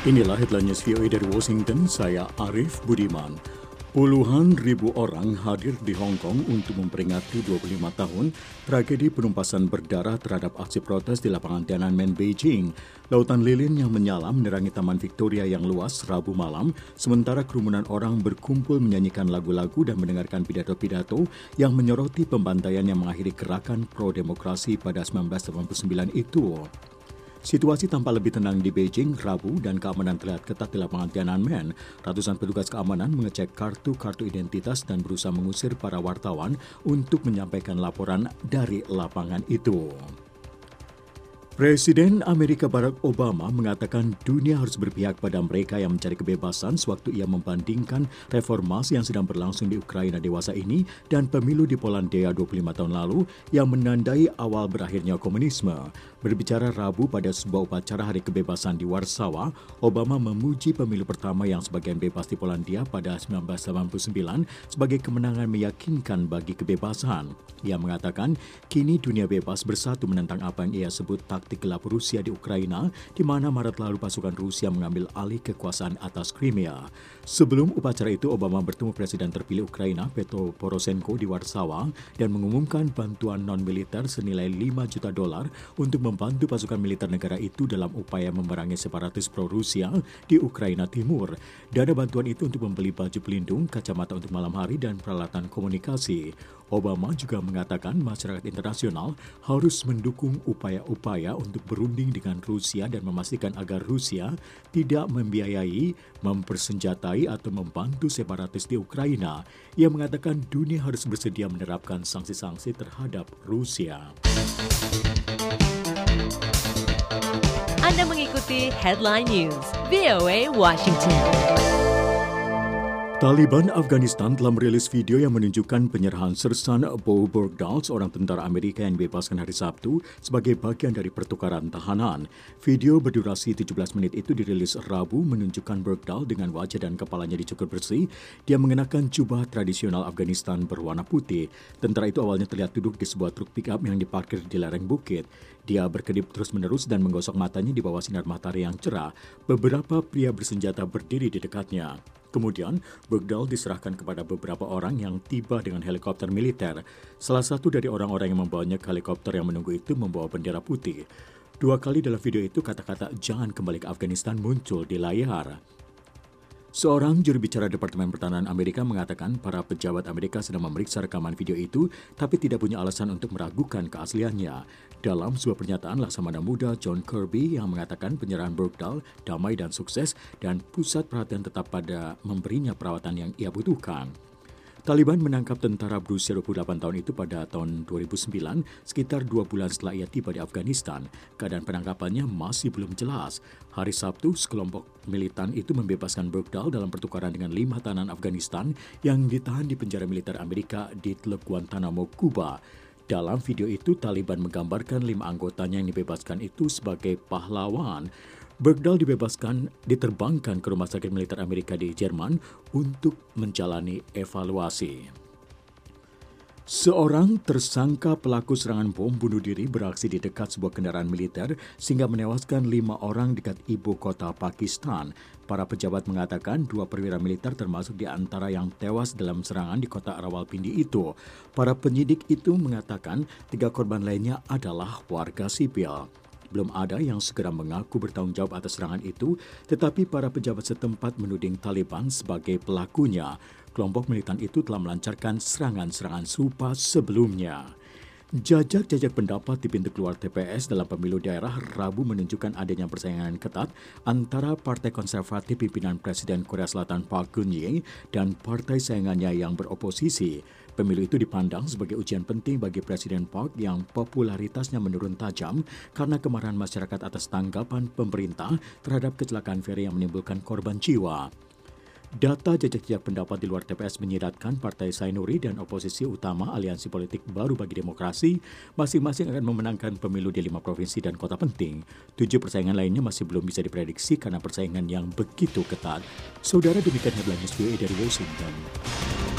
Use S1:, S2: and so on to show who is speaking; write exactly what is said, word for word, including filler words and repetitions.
S1: Inilah headline news V O A dari Washington, saya Arif Budiman. Puluhan ribu orang hadir di Hong Kong untuk memperingati dua puluh lima tahun tragedi penumpasan berdarah terhadap aksi protes di lapangan Tiananmen, Beijing. Lautan lilin yang menyala menerangi Taman Victoria yang luas Rabu malam, sementara kerumunan orang berkumpul menyanyikan lagu-lagu dan mendengarkan pidato-pidato yang menyoroti pembantaian yang mengakhiri gerakan pro-demokrasi pada seribu sembilan ratus delapan puluh sembilan itu. Situasi tampak lebih tenang di Beijing Rabu dan keamanan terlihat ketat di lapangan Tiananmen. Ratusan petugas keamanan mengecek kartu-kartu identitas dan berusaha mengusir para wartawan untuk menyampaikan laporan dari lapangan itu. Presiden Amerika Barack Obama mengatakan dunia harus berpihak pada mereka yang mencari kebebasan sewaktu ia membandingkan reformasi yang sedang berlangsung di Ukraina dewasa ini dan pemilu di Polandia dua puluh lima tahun lalu yang menandai awal berakhirnya komunisme. Berbicara Rabu pada sebuah upacara Hari Kebebasan di Warsawa, Obama memuji pemilu pertama yang sebagian bebas di Polandia pada seribu sembilan ratus delapan puluh sembilan sebagai kemenangan meyakinkan bagi kebebasan. Ia mengatakan, kini dunia bebas bersatu menentang apa yang ia sebut taktik gelap Rusia di Ukraina, di mana Maret lalu pasukan Rusia mengambil alih kekuasaan atas Crimea. Sebelum upacara itu, Obama bertemu Presiden terpilih Ukraina, Petro Poroshenko di Warsawa dan mengumumkan bantuan non-militer senilai lima juta dolar untuk membantu pasukan militer negara itu dalam upaya memerangi separatis pro-Rusia di Ukraina Timur. Dana bantuan itu untuk membeli baju pelindung, kacamata untuk malam hari, dan peralatan komunikasi. Obama juga mengatakan masyarakat internasional harus mendukung upaya-upaya untuk berunding dengan Rusia dan memastikan agar Rusia tidak membiayai, mempersenjatai, atau membantu separatis di Ukraina. Ia mengatakan dunia harus bersedia menerapkan sanksi-sanksi terhadap Rusia.
S2: Anda mengikuti Headline News V O A Washington.
S1: Taliban Afghanistan telah merilis video yang menunjukkan penyerahan Sersan Bo Bergdahl, seorang tentara Amerika yang dibebaskan hari Sabtu sebagai bagian dari pertukaran tahanan. Video berdurasi tujuh belas menit itu dirilis Rabu menunjukkan Bergdahl dengan wajah dan kepalanya dicukur bersih. Dia mengenakan jubah tradisional Afghanistan berwarna putih. Tentara itu awalnya terlihat duduk di sebuah truk pick-up yang diparkir di lereng bukit. Dia berkedip terus-menerus dan menggosok matanya di bawah sinar matahari yang cerah. Beberapa pria bersenjata berdiri di dekatnya. Kemudian, Bergdahl diserahkan kepada beberapa orang yang tiba dengan helikopter militer. Salah satu dari orang-orang yang membawanya ke helikopter yang menunggu itu membawa bendera putih. Dua kali dalam video itu kata-kata "jangan kembali ke Afghanistan" muncul di layar. Seorang juru bicara Departemen Pertahanan Amerika mengatakan para pejabat Amerika sedang memeriksa rekaman video itu, tapi tidak punya alasan untuk meragukan keasliannya. Dalam sebuah pernyataan, Laksamana Muda John Kirby yang mengatakan penyerahan Bergdahl damai dan sukses dan pusat perhatian tetap pada memberinya perawatan yang ia butuhkan. Taliban menangkap tentara berusia dua puluh delapan tahun itu pada tahun dua ribu sembilan, sekitar dua bulan setelah ia tiba di Afghanistan. Keadaan penangkapannya masih belum jelas. Hari Sabtu, sekelompok militan itu membebaskan Bergdahl dalam pertukaran dengan lima tahanan Afghanistan yang ditahan di penjara militer Amerika di Teluk Guantanamo, Kuba. Dalam video itu, Taliban menggambarkan lima anggotanya yang dibebaskan itu sebagai pahlawan. Bergdahl dibebaskan diterbangkan ke rumah sakit militer Amerika di Jerman untuk menjalani evaluasi. Seorang tersangka pelaku serangan bom bunuh diri beraksi di dekat sebuah kendaraan militer sehingga menewaskan lima orang dekat ibu kota Pakistan. Para pejabat mengatakan dua perwira militer termasuk di antara yang tewas dalam serangan di kota Rawalpindi itu. Para penyidik itu mengatakan tiga korban lainnya adalah warga sipil. Belum ada yang segera mengaku bertanggung jawab atas serangan itu, tetapi para pejabat setempat menuding Taliban sebagai pelakunya. Kelompok militan itu telah melancarkan serangan-serangan serupa sebelumnya. Jajak-jajak pendapat di pintu keluar T P S dalam pemilu daerah Rabu menunjukkan adanya persaingan ketat antara Partai Konservatif pimpinan Presiden Korea Selatan Park Geun-hye dan partai saingannya yang beroposisi. Pemilu itu dipandang sebagai ujian penting bagi Presiden Park yang popularitasnya menurun tajam karena kemarahan masyarakat atas tanggapan pemerintah terhadap kecelakaan feri yang menimbulkan korban jiwa. Data jajak-jajak pendapat di luar T P S menyiratkan Partai Sainuri dan oposisi utama Aliansi Politik Baru Bagi Demokrasi masing-masing akan memenangkan pemilu di lima provinsi dan kota penting. Tujuh persaingan lainnya masih belum bisa diprediksi karena persaingan yang begitu ketat. Saudara, demikian headline news V O A dari Washington.